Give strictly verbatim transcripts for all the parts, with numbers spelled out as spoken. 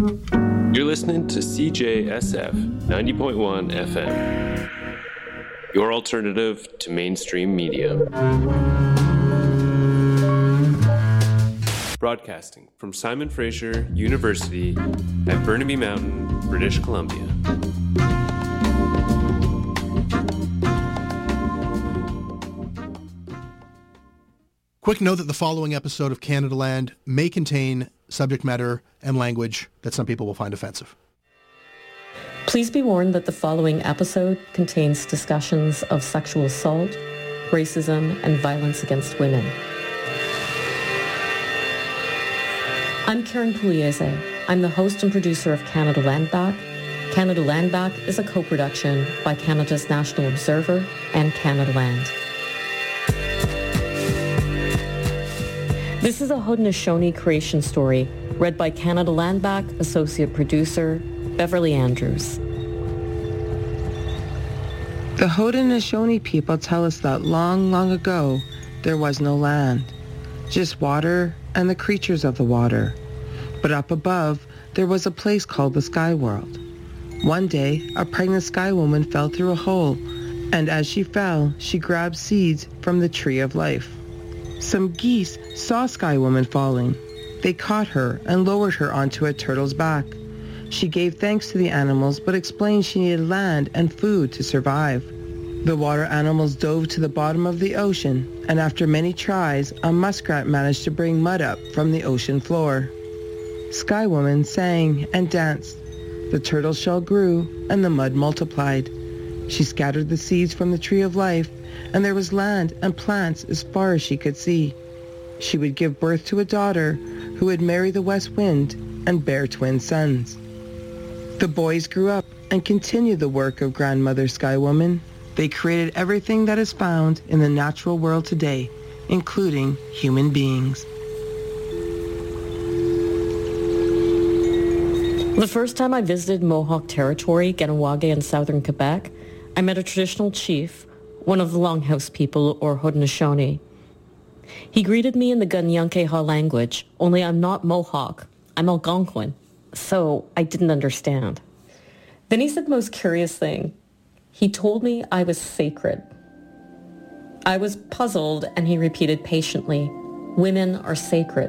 You're listening to C J S F ninety point one F M, your alternative to mainstream media. Broadcasting from Simon Fraser University at Burnaby Mountain, British Columbia. Quick note that the following episode of Canada Land may contain subject matter and language that some people will find offensive. Please be warned that the following episode contains discussions of sexual assault, racism, and violence against women. I'm Karen Pugliese. I'm the host and producer of Canada Land Back. Canada Land Back is a co-production by Canada's National Observer and Canada Land. This is a Haudenosaunee creation story read by Canada Land Back associate producer Beverly Andrews. The Haudenosaunee people tell us that long, long ago, there was no land, just water and the creatures of the water. But up above, there was a place called the Sky World. One day, a pregnant sky woman fell through a hole, and as she fell, she grabbed seeds from the tree of life. Some geese saw Sky Woman falling. They caught her and lowered her onto a turtle's back. She gave thanks to the animals, but explained she needed land and food to survive. The water animals dove to the bottom of the ocean, and after many tries, a muskrat managed to bring mud up from the ocean floor. Sky Woman sang and danced. The turtle shell grew, and the mud multiplied. She scattered the seeds from the tree of life, and there was land and plants as far as she could see. She would give birth to a daughter who would marry the west wind and bear twin sons. The boys grew up and continued the work of Grandmother Sky Woman. They created everything that is found in the natural world today, including human beings. The first time I visited Mohawk territory, Ganawage in southern Quebec, I met a traditional chief, one of the Longhouse people, or Haudenosaunee. He greeted me in the Gunyankeha language, only I'm not Mohawk, I'm Algonquin, so I didn't understand. Then he said the most curious thing. He told me I was sacred. I was puzzled, and he repeated patiently, women are sacred.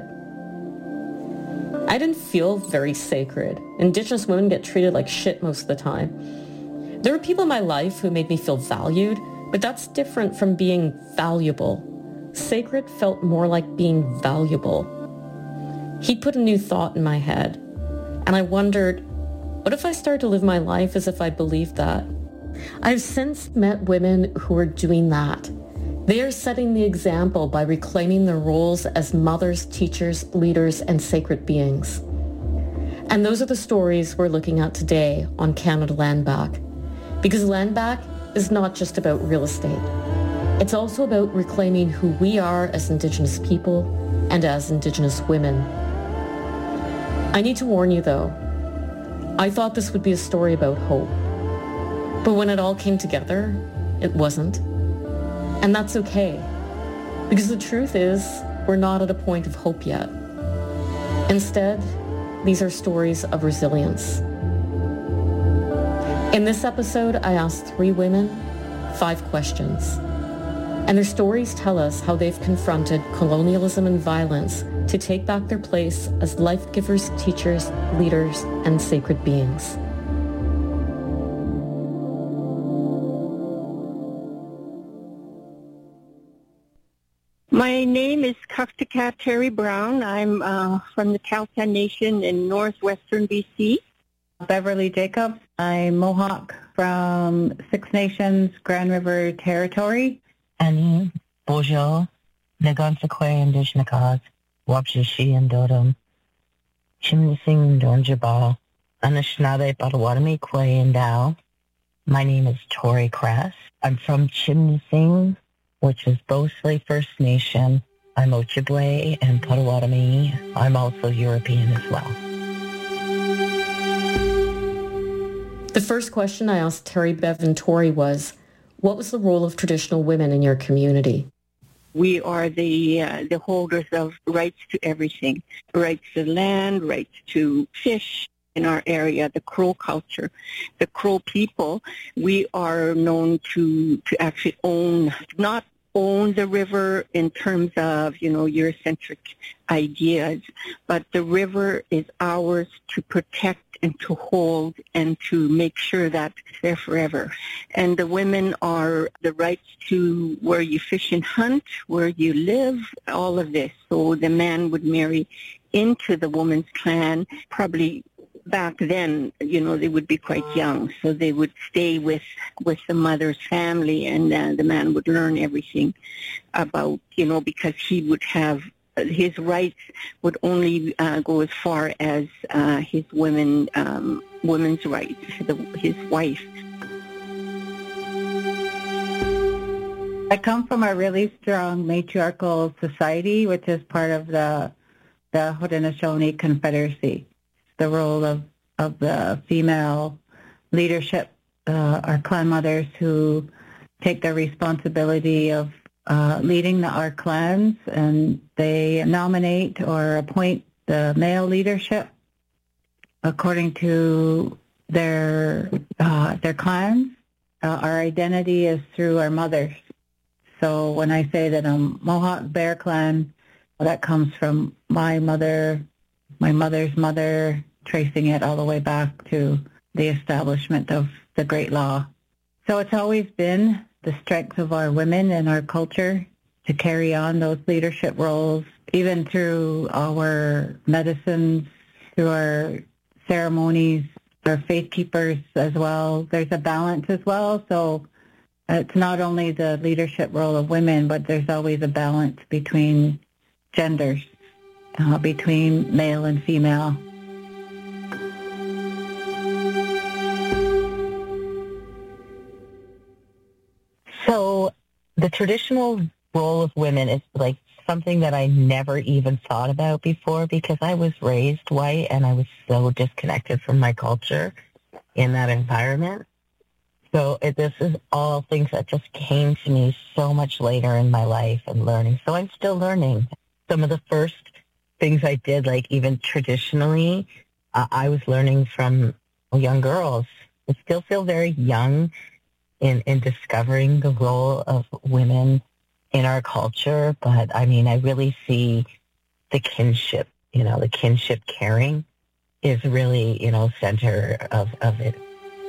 I didn't feel very sacred. Indigenous women get treated like shit most of the time. There were people in my life who made me feel valued, but that's different from being valuable. Sacred felt more like being valuable. He put a new thought in my head, and I wondered, what if I started to live my life as if I believed that? I've since met women who are doing that. They are setting the example by reclaiming their roles as mothers, teachers, leaders, and sacred beings. And those are the stories we're looking at today on Canada Land Back. Because Land Back is not just about real estate. It's also about reclaiming who we are as Indigenous people and as Indigenous women. I need to warn you though, I thought this would be a story about hope. But when it all came together, it wasn't. And that's okay. Because the truth is, we're not at a point of hope yet. Instead, these are stories of resilience. In this episode, I asked three women five questions. And their stories tell us how they've confronted colonialism and violence to take back their place as life-givers, teachers, leaders, and sacred beings. My name is Kaftika Terry Brown. I'm uh, from the Tahltan Nation in northwestern B C. Beverly Jacobs. I'm Mohawk from Six Nations Grand River Territory. Annie Bojo, Nagansaquay Indishnakas, Wapshishi and Dodom, Chimnising Donjabal, Anishinaabe Potawatomi Quay and Dow. My name is Tori Kress. I'm from Chimnising, which is Bosley First Nation. I'm Ojibwe and Potawatomi. I'm also European as well. The first question I asked Terry, Bev, and Tori was, what was the role of traditional women in your community? We are the uh, the holders of rights to everything, rights to land, rights to fish, in our area, the Crow culture. The Crow people, we are known to, to actually own, not own the river in terms of, you know, Eurocentric ideas, but the river is ours to protect and to hold and to make sure that it's there forever. And the women are the rights to where you fish and hunt, where you live, all of this. So the man would marry into the woman's clan. Probably back then, you know, they would be quite young, so they would stay with, with the mother's family, and uh, the man would learn everything about, you know, because he would have his rights would only uh, go as far as uh, his women, um, women's rights, the, his wife. I come from a really strong matriarchal society, which is part of the the Haudenosaunee Confederacy. The role of, of the female leadership, uh, our clan mothers who take the responsibility of Uh, leading the, our clans, and they nominate or appoint the male leadership according to their uh, their clans. Uh, our identity is through our mothers. So when I say that I'm Mohawk Bear Clan, well, that comes from my mother, my mother's mother, tracing it all the way back to the establishment of the Great Law. So it's always been the strength of our women and our culture to carry on those leadership roles, even through our medicines, through our ceremonies, our faith keepers as well. There's a balance as well. So it's not only the leadership role of women, but there's always a balance between genders, uh, between male and female. So the traditional role of women is like something that I never even thought about before, because I was raised white and I was so disconnected from my culture in that environment. So it, this is all things that just came to me so much later in my life and learning. So I'm still learning. Some of the first things I did, like even traditionally, uh, I was learning from young girls. I still feel very young in, in discovering the role of women in our culture. But, I mean, I really see the kinship, you know, the kinship caring is really, you know, center of, of it.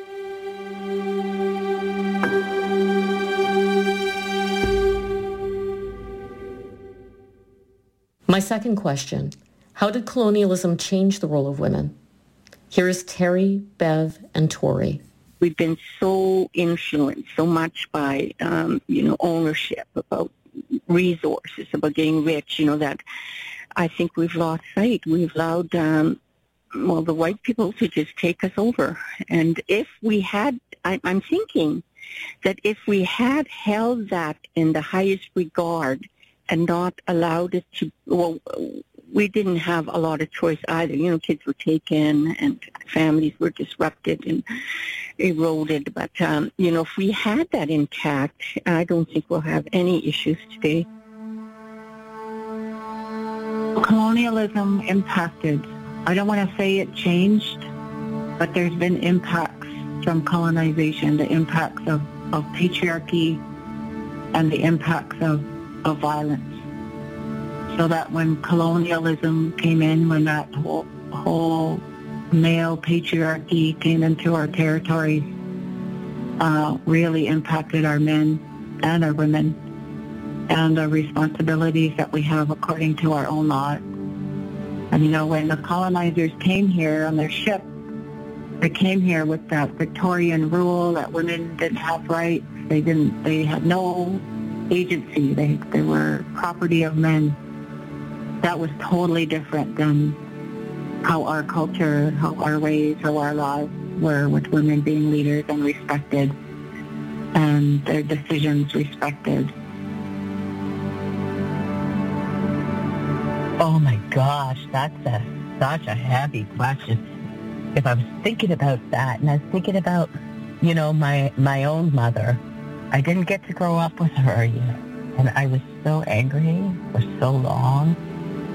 My second question, how did colonialism change the role of women? Here is Terry, Bev, and Tori. We've been so influenced so much by, um, you know, ownership, about resources, about getting rich, you know, that I think we've lost sight. We've allowed, um, well, the white people to just take us over. And if we had, I, I'm thinking that if we had held that in the highest regard and not allowed it to, well, we didn't have a lot of choice either. You know, kids were taken and families were disrupted and eroded. But, um, you know, if we had that intact, I don't think we'll have any issues today. Colonialism impacted. I don't want to say it changed, but there's been impacts from colonization, the impacts of, of patriarchy and the impacts of, of violence. So that when colonialism came in, when that whole, whole male patriarchy came into our territories, uh, really impacted our men and our women and the responsibilities that we have according to our own law. And, you know, when the colonizers came here on their ship, they came here with that Victorian rule that women didn't have rights. They didn't, they had no agency. They, they were property of men. That was totally different than how our culture, how our ways, how our laws were, with women being leaders and respected and their decisions respected. Oh my gosh, that's a, such a heavy question. If I was thinking about that, and I was thinking about, you know, my, my own mother, I didn't get to grow up with her yet. And I was so angry for so long.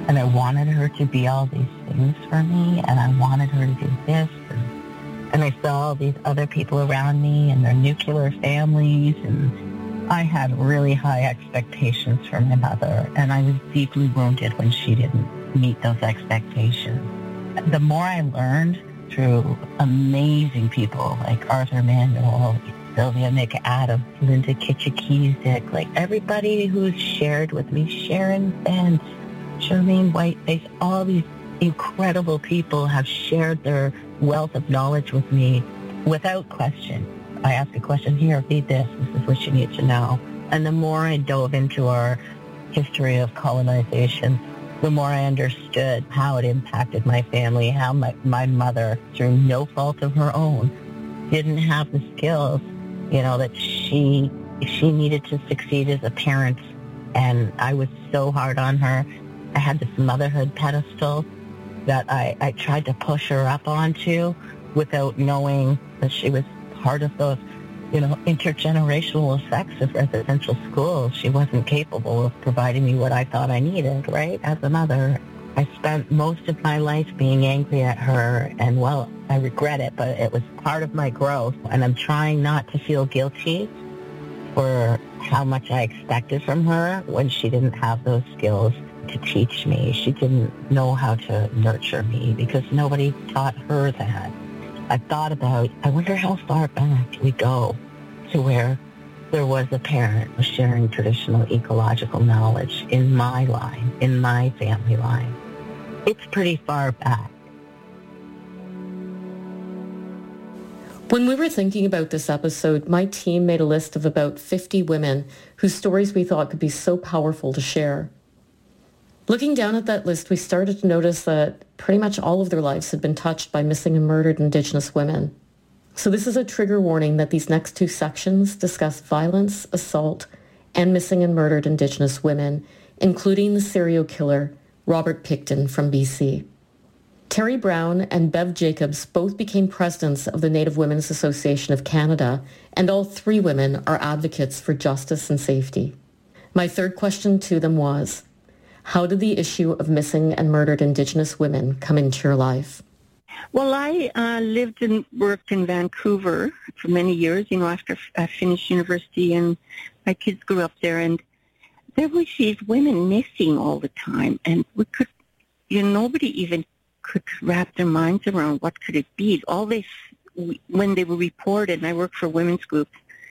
And I wanted her to be all these things for me, and I wanted her to do this. And, and I saw all these other people around me and their nuclear families, and I had really high expectations for my mother, and I was deeply wounded when she didn't meet those expectations. The more I learned through amazing people like Arthur Manuel, Sylvia McAdams, Linda Kitchakizek, like everybody who's shared with me, Sharon Benz, Charlene Whiteface, all these incredible people have shared their wealth of knowledge with me without question. I ask a question, here, read this, this is what you need to know. And the more I dove into our history of colonization, the more I understood how it impacted my family, how my, my mother, through no fault of her own, didn't have the skills, you know, that she she needed to succeed as a parent. And I was so hard on her. I had this motherhood pedestal that I, I tried to push her up onto without knowing that she was part of those, you know, intergenerational effects of residential schools. She wasn't capable of providing me what I thought I needed, right, as a mother. I spent most of my life being angry at her, and, well, I regret it, but it was part of my growth, and I'm trying not to feel guilty for how much I expected from her when she didn't have those skills to teach me. She didn't know how to nurture me because nobody taught her that. I thought about, I wonder how far back we go to where there was a parent sharing traditional ecological knowledge in my line, in my family line. It's pretty far back. When we were thinking about this episode, my team made a list of about fifty women whose stories we thought could be so powerful to share. Looking down at that list, we started to notice that pretty much all of their lives had been touched by missing and murdered Indigenous women. So this is a trigger warning that these next two sections discuss violence, assault, and missing and murdered Indigenous women, including the serial killer, Robert Pickton from B C. Terry Brown and Bev Jacobs both became presidents of the Native Women's Association of Canada, and all three women are advocates for justice and safety. My third question to them was, how did the issue of missing and murdered Indigenous women come into your life? Well, I uh, lived and worked in Vancouver for many years, you know, after I finished university, and my kids grew up there, and there was these women missing all the time, and we could, you know, nobody even could wrap their minds around what could it be. All this, when they were reported, and I worked for women's groups,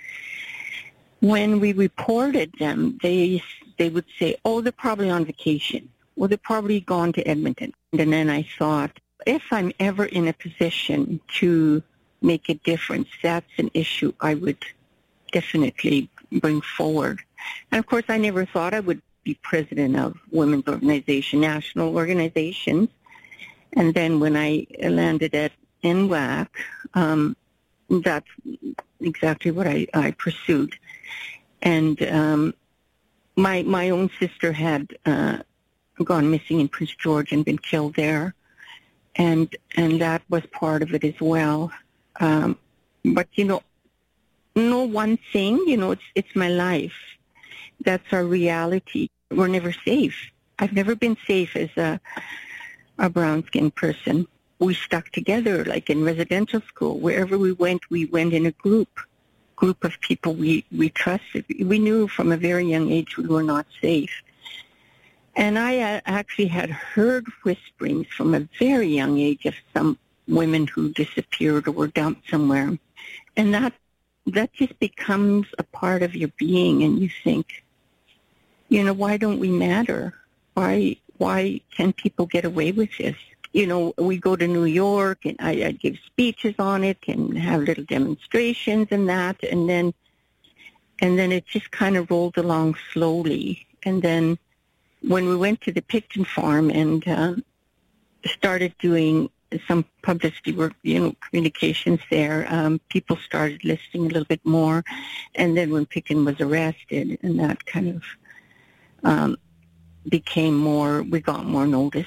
when we reported them, they they would say, oh, they're probably on vacation. Well, they're probably gone to Edmonton. And then I thought, if I'm ever in a position to make a difference, that's an issue I would definitely bring forward. And, of course, I never thought I would be president of women's organization, national organizations. And then when I landed at N W A C, um, that's exactly what I, I pursued. And um, my my own sister had uh, gone missing in Prince George and been killed there, and and that was part of it as well. Um, but you know, no one thing. You know, it's it's my life. That's our reality. We're never safe. I've never been safe as a a brown-skinned person. We stuck together, like in residential school. Wherever we went, we went in a group. group of people we, we trusted. We knew from a very young age we were not safe. And I uh, actually had heard whisperings from a very young age of some women who disappeared or were dumped somewhere. And that that just becomes a part of your being, and you think, you know, why don't we matter? Why why can people get away with this? You know, we go to New York, and I, I give speeches on it and have little demonstrations and that, and then and then it just kind of rolled along slowly. And then when we went to the Pickton farm and uh, started doing some publicity work, you know, communications there, um, people started listening a little bit more. And then when Pickton was arrested, and that kind of um, became more, we got more notice.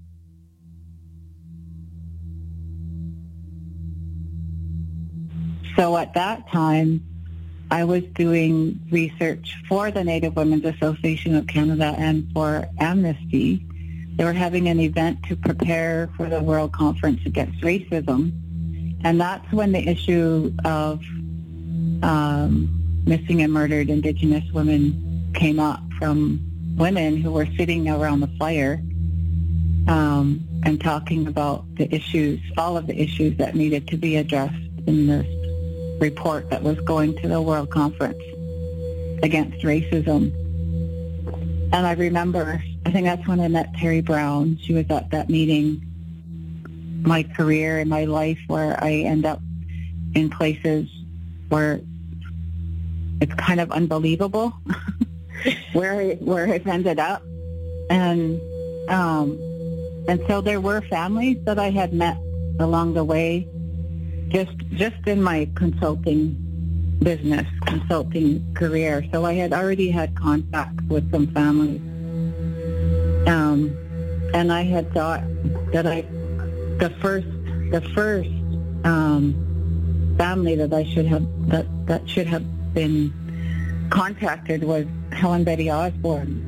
So at that time, I was doing research for the Native Women's Association of Canada and for Amnesty They were having an event to prepare for the World Conference Against Racism. And that's when the issue of um, missing and murdered Indigenous women came up from women who were sitting around the fire um, and talking about the issues, all of the issues that needed to be addressed in this report that was going to the World Conference Against Racism. And I remember, I think that's when I met Terry Brown. She was at that meeting. My career and my life where I end up in places where it's kind of unbelievable where I, where I've ended up. And um, and so there were families that I had met along the way, just just in my consulting business, consulting career. So I had already had contact with some families. Um, and I had thought that I, the first, the first um, family that I should have, that, that should have been contacted was Helen Betty Osborne.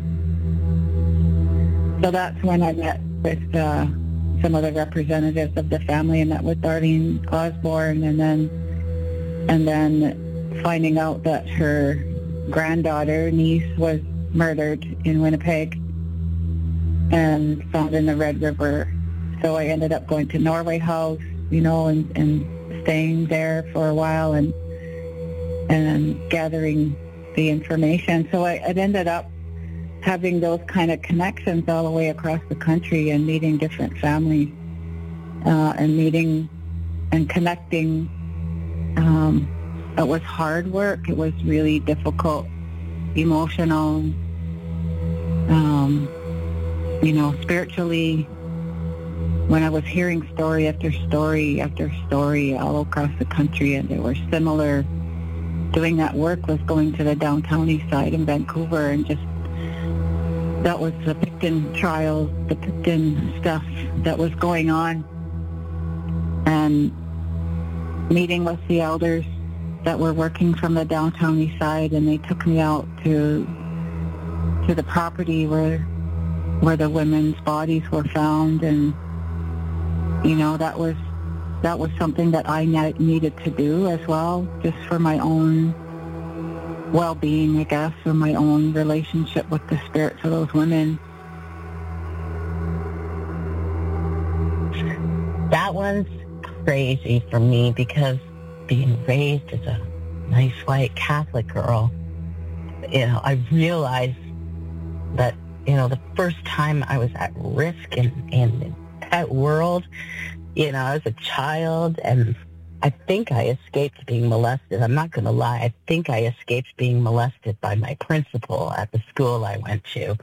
So that's when I met with uh, some of the representatives of the family, and met with Darlene Osborne, and then, and then finding out that her granddaughter, niece, was murdered in Winnipeg and found in the Red River. So I ended up going to Norway House, you know, and, and staying there for a while and and gathering the information. So I, it ended up having those kind of connections all the way across the country and meeting different families uh, and meeting and connecting. Um, It was hard work. It was really difficult, emotional, um, you know, spiritually. When I was hearing story after story after story all across the country, and they were similar, doing that work was going to the downtown east side in Vancouver, and just, that was the Pickton trials, the Pickton stuff that was going on, and meeting with the elders that were working from the downtown east side, and they took me out to to the property where where the women's bodies were found, and you know, that was that was something that I needed to do as well, just for my own well-being, I guess, for my own relationship with the spirits of those women. That one's crazy for me, because being raised as a nice white Catholic girl, you know, I realized that, you know, the first time I was at risk in, in that world, you know, I was a child, and I think I escaped being molested. I'm not going to lie. I think I escaped being molested by my principal at the school I went to.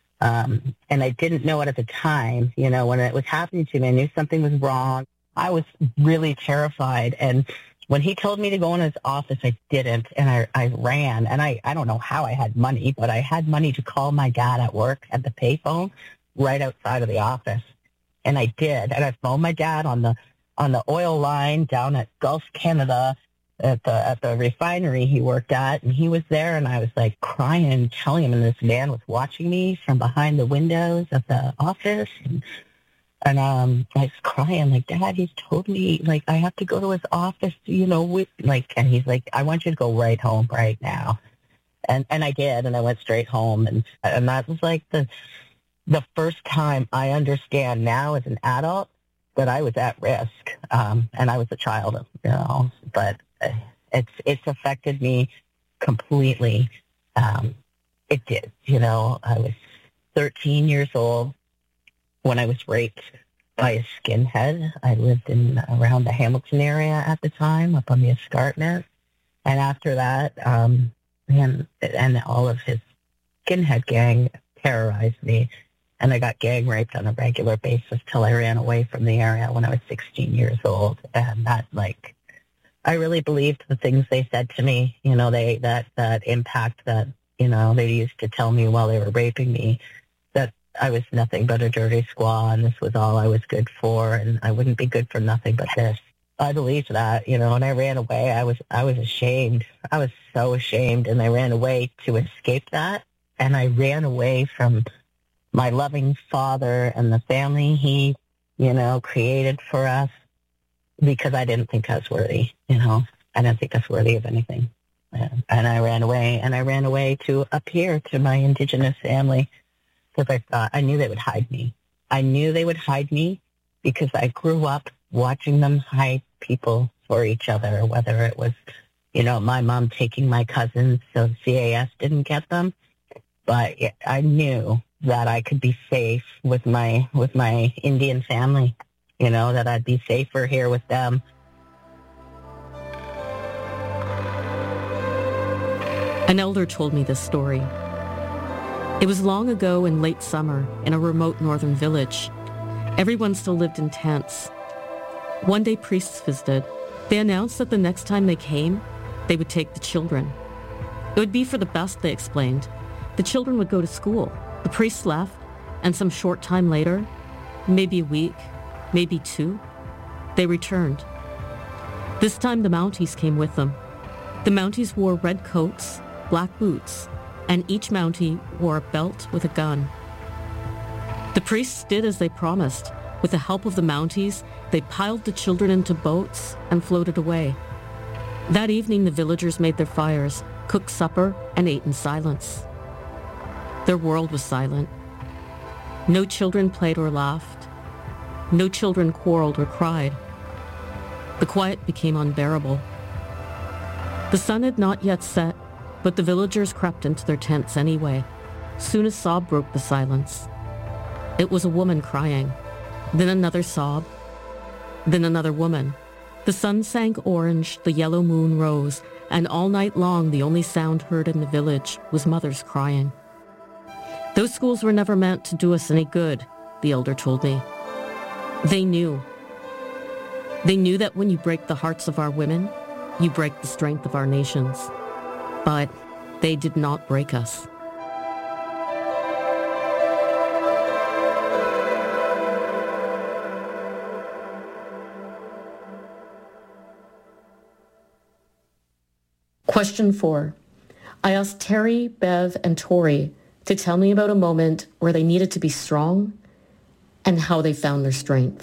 Um, and I didn't know it at the time. You know, when it was happening to me, I knew something was wrong. I was really terrified, and when he told me to go in his office, I didn't, and I, I ran, and I, I don't know how I had money, but I had money to call my dad at work at the payphone right outside of the office, and I did, and I phoned my dad on the on the oil line down at Gulf Canada at the at the refinery he worked at, and he was there, and I was like crying and telling him, and this man was watching me from behind the windows of the office, and And um, I was crying, like, Dad, he's told me, like, I have to go to his office, you know, with, like, and he's like, I want you to go right home right now. And and I did, and I went straight home. And and that was, like, the the first time I understand now as an adult that I was at risk. Um, and I was a child, you know, but it's, it's affected me completely. Um, it did, you know, I was thirteen years old when I was raped by a skinhead. I lived in around the Hamilton area at the time, up on the escarpment. And after that, um, him and all of his skinhead gang terrorized me. And I got gang raped on a regular basis till I ran away from the area when I was sixteen years old. And that, like, I really believed the things they said to me, you know, they that, that impact that, you know, they used to tell me while they were raping me, that I was nothing but a dirty squaw, and this was all I was good for, and I wouldn't be good for nothing but this. I believed that, you know, and I ran away. I was I was ashamed. I was so ashamed, and I ran away to escape that, and I ran away from my loving father and the family he, you know, created for us, because I didn't think I was worthy, you know. I didn't think I was worthy of anything. And, and I ran away, and I ran away to up here to my Indigenous family because I thought, I knew they would hide me. I knew they would hide me because I grew up watching them hide people for each other, whether it was, you know, my mom taking my cousins so the C A S didn't get them. But I knew that I could be safe with my with my Indian family, you know, that I'd be safer here with them. An elder told me this story. It was long ago in late summer in a remote northern village. Everyone still lived in tents. One day priests visited. They announced that the next time they came, they would take the children. It would be for the best, they explained. The children would go to school. The priests left, and some short time later, maybe a week, maybe two, they returned. This time the Mounties came with them. The Mounties wore red coats, black boots, and each Mountie wore a belt with a gun. The priests did as they promised. With the help of the Mounties, they piled the children into boats and floated away. That evening, the villagers made their fires, cooked supper, and ate in silence. Their world was silent. No children played or laughed. No children quarreled or cried. The quiet became unbearable. The sun had not yet set, but the villagers crept into their tents anyway. Soon a sob broke the silence. It was a woman crying. Then another sob. Then another woman. The sun sank orange, the yellow moon rose, and all night long the only sound heard in the village was mothers crying. Those schools were never meant to do us any good, the elder told me. They knew. They knew that when you break the hearts of our women, you break the strength of our nations. But they did not break us. Question four. I asked Terry, Bev, and Tori to tell me about a moment where they needed to be strong and how they found their strength.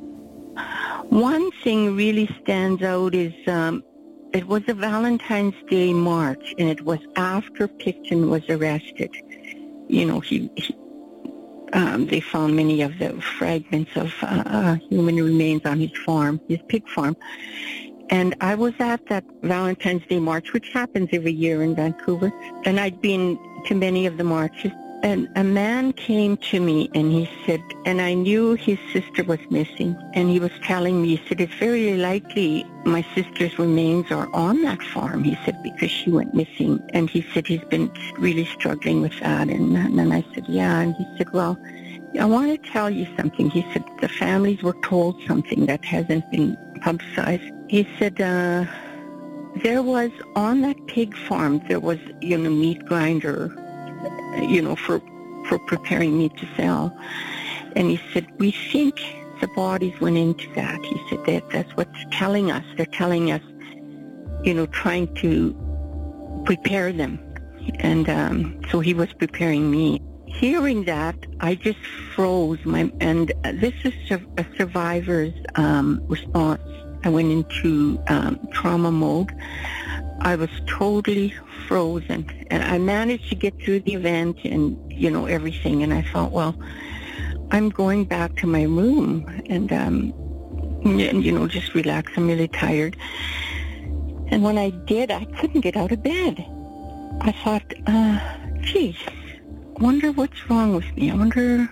One thing really stands out is um, it was a Valentine's Day march, and it was after Picton was arrested. You know, he, he um, they found many of the fragments of uh, uh, human remains on his farm, his pig farm. And I was at that Valentine's Day march, which happens every year in Vancouver. And I'd been to many of the marches. And a man came to me and he said, and I knew his sister was missing. And he was telling me, he said, it's very likely my sister's remains are on that farm. He said, because she went missing. And he said he's been really struggling with that. And, and then I said, yeah. And he said, well, I want to tell you something. He said, the families were told something that hasn't been publicized. He said, uh, there was, on that pig farm, there was, you know, meat grinder, you know, for for preparing meat to sell. And he said, we think the bodies went into that. He said, that that's what's telling us. They're telling us, you know, trying to prepare them. And um, so he was preparing me. Hearing that, I just froze. My and this is a survivor's um, response. I went into um, trauma mode. I was totally frozen. And I managed to get through the event and, you know, everything. And I thought, well, I'm going back to my room and, um, and, you know, just relax. I'm really tired. And when I did, I couldn't get out of bed. I thought, uh, geez, I wonder what's wrong with me. I wonder,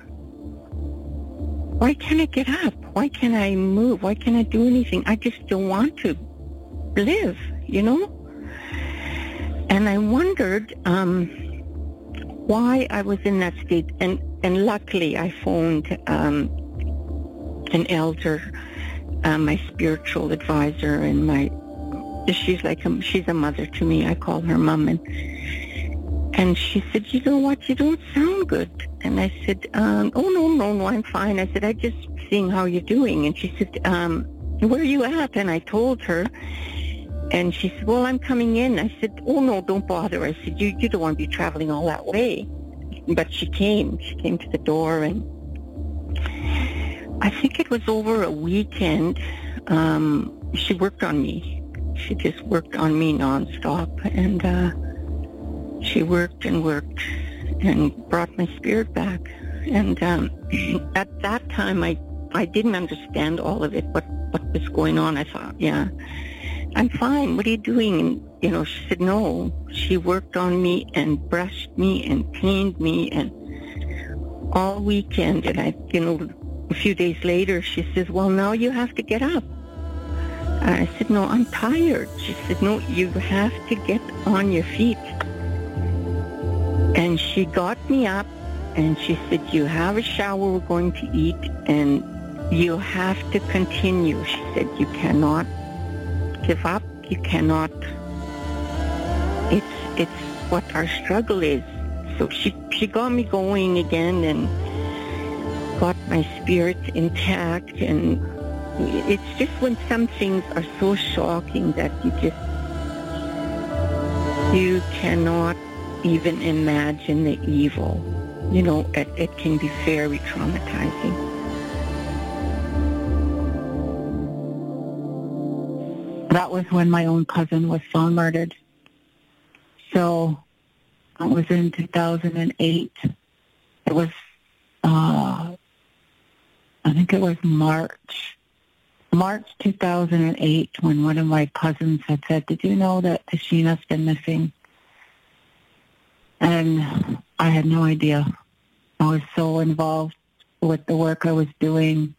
why can't I get up? Why can't I move? Why can't I do anything? I just don't want to live, you know? And I wondered um, why I was in that state. And, and luckily I phoned um, an elder, uh, my spiritual advisor, and my, she's like, a, she's a mother to me. I call her mom. And, and she said, you know what, you don't sound good. And I said, um, oh, no, no, no, I'm fine. I said, I just seeing how you're doing. And she said, um, where are you at? And I told her. And she said, well, I'm coming in. I said, oh, no, don't bother. I said, you, you don't want to be traveling all that way. but she came. She came to the door, and I think it was over a weekend. Um, she worked on me. She just worked on me nonstop, and uh, she worked and worked and brought my spirit back. And um, at that time, I, I didn't understand all of it, what, what was going on. I thought, yeah, I'm fine. What are you doing? And, you know, she said, no. She worked on me and brushed me and cleaned me and all weekend. And I, you know, a few days later, she says, well, now you have to get up. And I said, no, I'm tired. She said, no, you have to get on your feet. And she got me up. And she said, you have a shower, we're going to eat, and you have to continue. She said, you cannot give up. You cannot. It's it's what our struggle is. So she, she got me going again and got my spirit intact. And it's just when some things are so shocking that you just, you cannot even imagine the evil. You know, it, it can be very traumatizing. That was when my own cousin was found murdered. So it was in two thousand eight. It was, uh, I think it was March. March two thousand eight when one of my cousins had said, did you know that Tashina's been missing? And I had no idea. I was so involved with the work I was doing.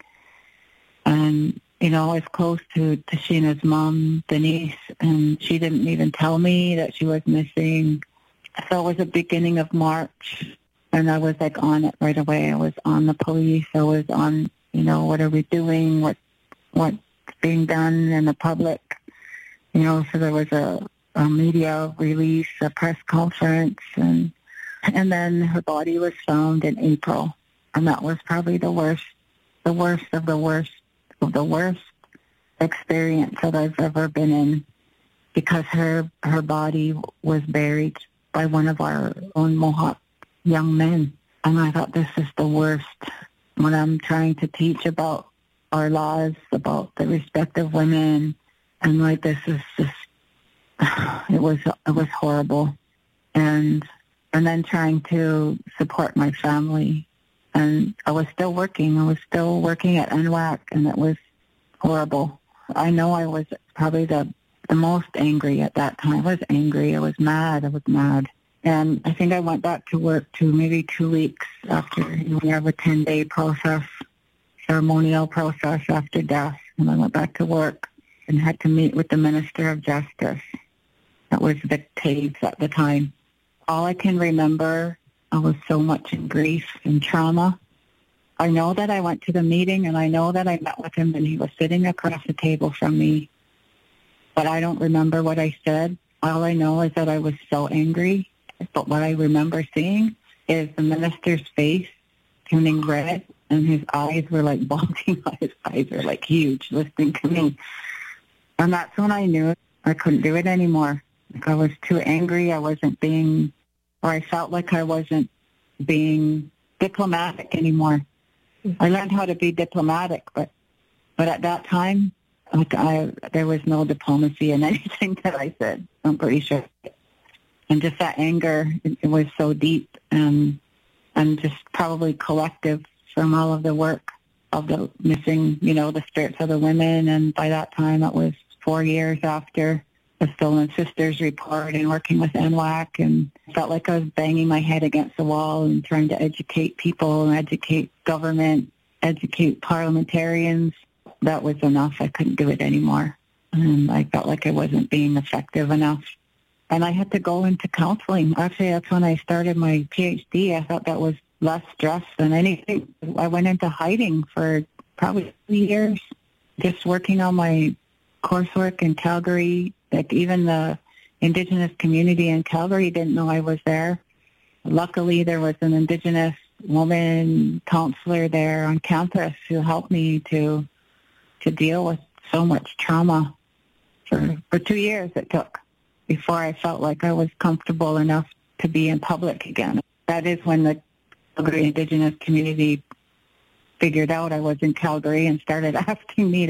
And, you know, I was close to Tashina's mom, Denise, and she didn't even tell me that she was missing. So it was the beginning of March, and I was, like, on it right away. I was on the police. I was on, you know, what are we doing, what what's being done in the public. You know, so there was a, a media release, a press conference, and and then her body was found in April. And that was probably the worst, the worst of the worst of the worst experience that I've ever been in, because her her body was buried by one of our own Mohawk young men. And I thought, this is the worst. When I'm trying to teach about our laws, about the respect of women, and like, this is just, it was it was horrible. And and then trying to support my family. And I was still working. I was still working at N W A C, and it was horrible. I know I was probably the, the most angry at that time. I was angry. I was mad. I was mad. And I think I went back to work to maybe two weeks after, you know, we have a ten-day process, ceremonial process after death. And I went back to work and had to meet with the Minister of Justice. That was Vic Taves at the time. All I can remember, I was so much in grief and trauma. I know that I went to the meeting, and I know that I met with him, and he was sitting across the table from me. But I don't remember what I said. All I know is that I was so angry. But what I remember seeing is the minister's face turning red, and his eyes were like bulging. His eyes were like huge, listening to me. And that's when I knew I couldn't do it anymore. Like, I was too angry. I wasn't being, or I felt like I wasn't being diplomatic anymore. I learned how to be diplomatic, but but at that time, like, I there was no diplomacy in anything that I said. I'm pretty sure. And just that anger, it, it was so deep, and and just probably collective from all of the work of the missing, you know, the spirits of the women. And by that time, it was four years after the Stolen Sisters report and working with N W A C, and I felt like I was banging my head against the wall and trying to educate people and educate government, educate parliamentarians. That was enough. I couldn't do it anymore. And I felt like I wasn't being effective enough. And I had to go into counseling. Actually, that's when I started my P H D. I thought that was less stress than anything. I went into hiding for probably three years, just working on my coursework in Calgary. Like, even the Indigenous community in Calgary didn't know I was there. Luckily, there was an Indigenous woman counselor there on campus who helped me to to deal with so much trauma. For, for two years it took before I felt like I was comfortable enough to be in public again. that is when the Calgary Indigenous community figured out I was in Calgary and started asking me